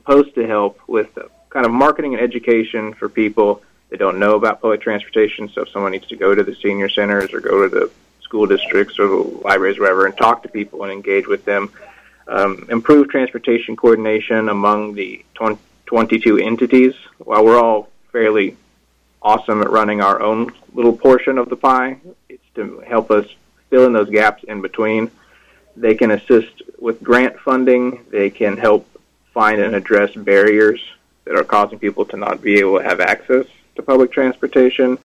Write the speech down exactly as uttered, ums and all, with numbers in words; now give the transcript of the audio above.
supposed to help with kind of marketing and education for people that don't know about public transportation. So if someone needs to go to the senior centers or go to the school districts or the libraries or wherever and talk to people and engage with them, um, improve transportation coordination among the twenty-two entities. While we're all fairly awesome at running our own little portion of the pie, it's to help us fill in those gaps in between. They can assist with grant funding. They can help find and address barriers that are causing people to not be able to have access to public transportation.